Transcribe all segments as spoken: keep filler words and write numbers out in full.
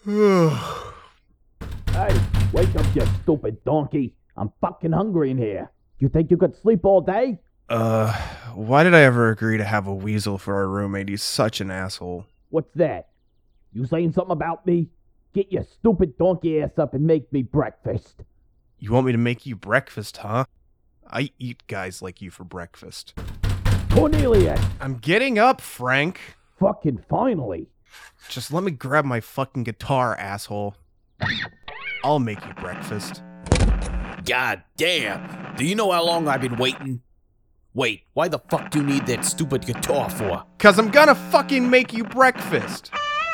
Hey, wake up, you stupid donkey. I'm fucking hungry in here. You think you could sleep all day? Uh, why did I ever agree to have a weasel for our roommate? He's such an asshole. What's that? You saying something about me? Get your stupid donkey ass up and make me breakfast. You want me to make you breakfast, huh? I eat guys like you for breakfast. Cornelius! I'm getting up, Frank. Fucking finally. Just let me grab my fucking guitar, asshole. I'll make you breakfast. God damn. Do you know how long I've been waiting? Wait, why the fuck do you need that stupid guitar for? Cause I'm gonna fucking make you breakfast.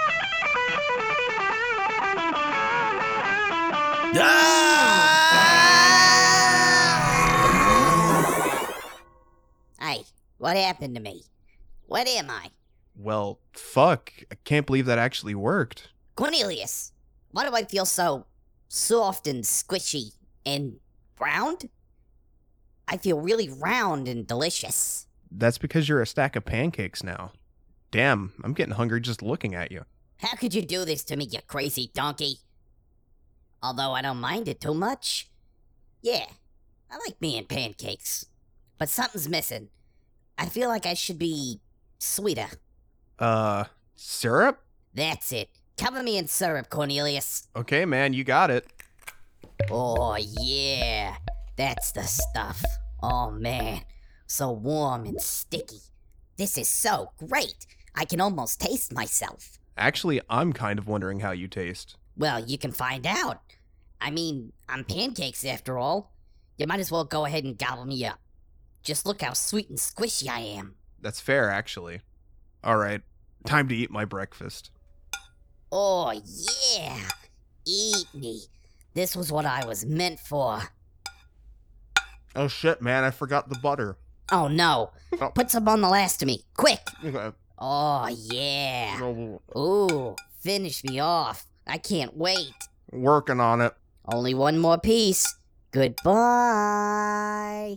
Ah! Hey, what happened to me? What am I? Well, fuck. I can't believe that actually worked. Cornelius, why do I feel so soft and squishy and round? I feel really round and delicious. That's because you're a stack of pancakes now. Damn, I'm getting hungry just looking at you. How could you do this to me, you crazy donkey? Although I don't mind it too much. Yeah, I like me and pancakes. But something's missing. I feel like I should be sweeter. Uh, syrup? That's it. Cover me in syrup, Cornelius. Okay, man, you got it. Oh, yeah. That's the stuff. Oh, man. So warm and sticky. This is so great. I can almost taste myself. Actually, I'm kind of wondering how you taste. Well, you can find out. I mean, I'm pancakes after all. You might as well go ahead and gobble me up. Just look how sweet and squishy I am. That's fair, actually. Alright, time to eat my breakfast. Oh, yeah. Eat me. This was what I was meant for. Oh shit, man, I forgot the butter. Oh, no. Oh. Put some on the last of me. Quick. Okay. Oh, yeah. Ooh, finish me off. I can't wait. Working on it. Only one more piece. Goodbye.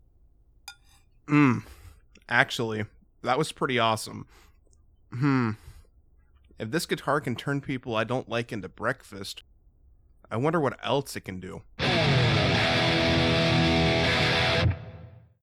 Mmm. Actually, that was pretty awesome. Hmm. If this guitar can turn people I don't like into breakfast, I wonder what else it can do.